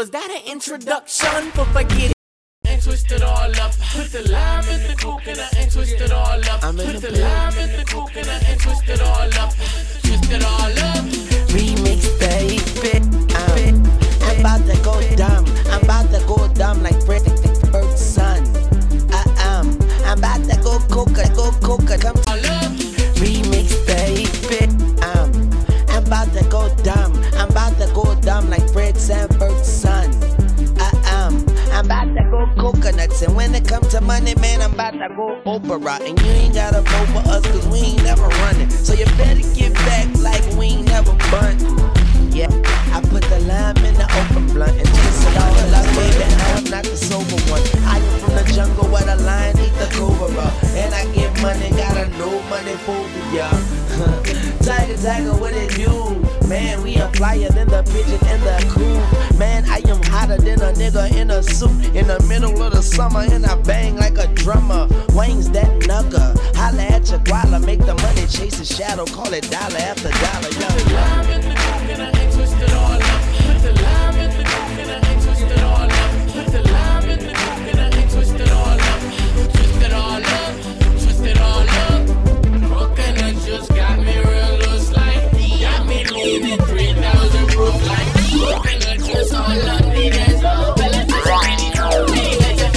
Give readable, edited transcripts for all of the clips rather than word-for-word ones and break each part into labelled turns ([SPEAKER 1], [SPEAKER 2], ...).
[SPEAKER 1] was that an introduction for forget it? And twist it all up. Put the lime in the coconut and twist it all up. Put the lime in the coconut and twist it all up. Twist it all up.
[SPEAKER 2] Remix, baby. I'm about to go dumb. I'm about to go dumb like Freddie Bird's son. I'm about to go coca. Come
[SPEAKER 1] All up.
[SPEAKER 2] remix, baby. I'm about to go dumb. I'm about to go dumb like Fred Sanford's son. I'm about to go coconuts, and when it comes to money, man, I'm about to go Oprah. And you ain't gotta vote for us, cause we ain't never running. So you better get back like we ain't never bunt. Yeah, I put the lime in the open blunt and twist it all up, baby. I'm not the sober one. I am from the jungle where the lion eat the cobra. And I get money, got a no money phobia. Tiger, what it do? Man, we are flyer than the pigeon in the coop. Man, I am hotter than a nigga in a suit. In the middle of the summer, and I bang like a drummer. Wayne's that nugger. Holla at your guala, make the money chase the shadow. Call it dollar after dollar, yo.
[SPEAKER 1] Lime in the coconut and twist it all up. Put the lime in the coconut and twist it all up. Put the lime in the coconut and twist it all up. Twist it all up. Twist it all up. Coconut just got me real loose like. Got me leaning 3,000 proof like. Coconut just all on me. There's no balance. It's ready to me.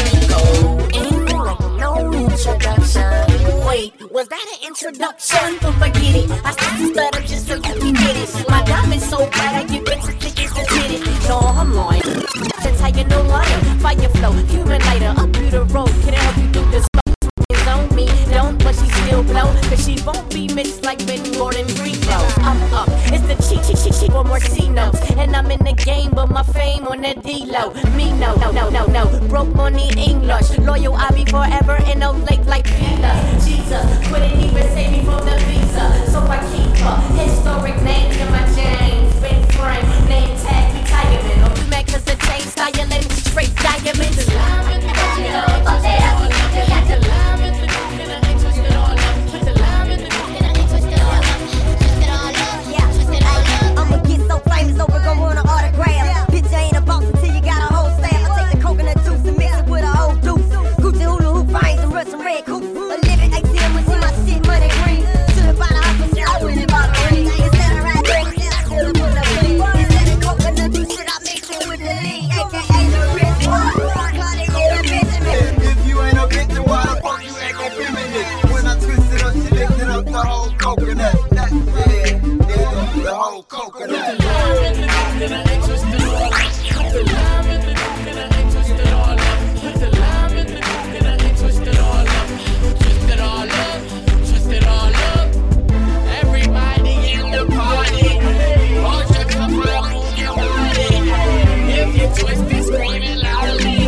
[SPEAKER 3] No introduction. Wait, was that an introduction? But forget it. I start to stutter just so you can get it. My diamond's so bright, I give it to tickets to get it. No, I'm lying. That's how you know I am. Fire flow, human lighter, up through the road. Can I help you through this? It's on me, don't, but she still blow. Cause she won't be mixed like Ben Gordon free throw. I'm up, it's the cheat, one more C notes. And I'm in the game, but my fame on that D-Lo. Me no, broke money English. Loyal, I be forever in no lake like Venus. Jesus, couldn't even save me from the visa. So I keep her historic names in my chains. Big frame, name tag, retirement. Or we mad cause the chain styling, straight diamonds.
[SPEAKER 1] Lime in the coconut and twist it all up. Put the lime in the coconut and twist it all up. Put the lime in the coconut and twist it all up. Twist it all up.
[SPEAKER 3] Yeah,
[SPEAKER 1] Twist it all up.
[SPEAKER 3] I'ma get so famous over gon' want an autograph. Bitch, I ain't a boss until you got a whole staff. I take the coconut juice and mix it with a whole deuce. Gucci hula hoop finds and Russian red coops. A living ATM when see my shit money green. Should've bought a house for shit, I wouldn't bought a ring. Instead of rap, I should've put a ring. Instead of coconut juice, shit, I mix it with the lean. AKA the rich one. Cardi B, the Benjamin.
[SPEAKER 4] If you ain't a bitch, then why the fuck you ain't gon' feminine? When I twist it up, she lifted up the whole coconut. That's it, the whole coconut.
[SPEAKER 1] Put the lime in the coconut and twist it all up. Put the lime in the coconut and twist it all up. Put the lime in the coconut and twist it all up. Twist it all up. Twist it all up. Everybody in the party. Hold your cup and move your body. If you twist it, scream it loudly.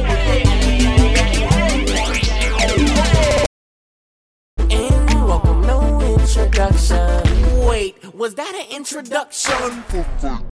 [SPEAKER 2] And welcome, no introduction. Wait, was that an introduction?